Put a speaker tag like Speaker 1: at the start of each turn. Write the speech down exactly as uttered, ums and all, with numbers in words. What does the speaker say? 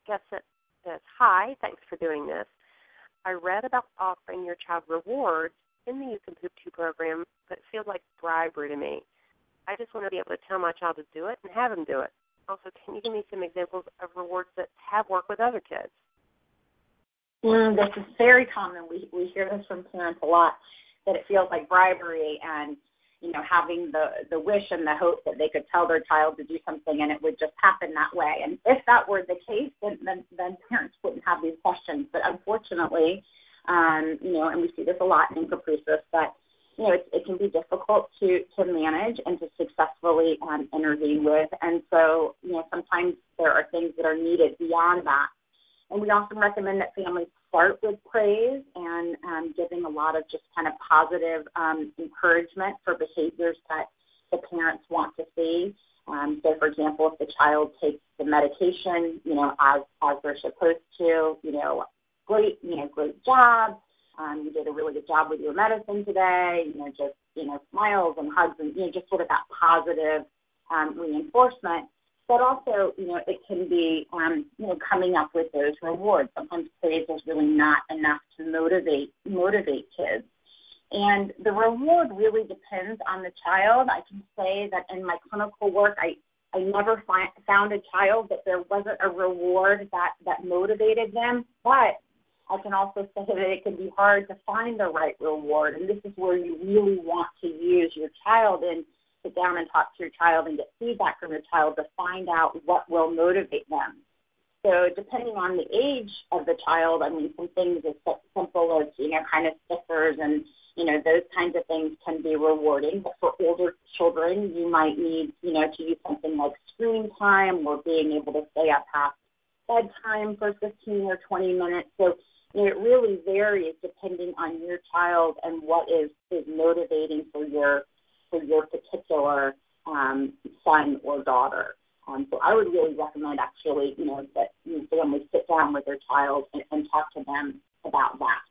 Speaker 1: guest that says, "Hi, thanks for doing this. I read about offering your child rewards in the You Can Poop Too program, but it feels like bribery to me. I just want to be able to tell my child to do it and have him do it. Also, can you give me some examples of rewards that have worked with other kids?"
Speaker 2: Mm, this is very common. We we hear this from parents a lot, that it feels like bribery and, you know, having the, the wish and the hope that they could tell their child to do something and it would just happen that way. And if that were the case, then then, then parents wouldn't have these questions. But unfortunately, um, you know, and we see this a lot in Caprices, that, you know, it, it can be difficult to, to manage and to successfully um, intervene with. And so, you know, sometimes there are things that are needed beyond that. And we often recommend that families start with praise and um, giving a lot of just kind of positive um, encouragement for behaviors that the parents want to see. Um, so, for example, if the child takes the medication, you know, as as they're supposed to, you know, great, you know, great job. Um, you did a really good job with your medicine today. You know, just you know, smiles and hugs and you know, just sort of that positive um, reinforcement. But also, you know, it can be, um, you know, coming up with those rewards. Sometimes praise is really not enough to motivate motivate kids. And the reward really depends on the child. I can say that in my clinical work, I, I never find, found a child that there wasn't a reward that, that motivated them. But I can also say that it can be hard to find the right reward. And this is where you really want to use your child and sit down and talk to your child and get feedback from your child to find out what will motivate them. So depending on the age of the child, I mean, some things as simple as, you know, kind of stickers and, you know, those kinds of things can be rewarding. But for older children, you might need, you know, to use something like screen time or being able to stay up past bedtime for fifteen or twenty minutes. So, you know, it really varies depending on your child and what is, is motivating for your for your particular um, son or daughter. Um, so I would really recommend actually, you know, that you know, families sit down with their child and, and talk to them about that.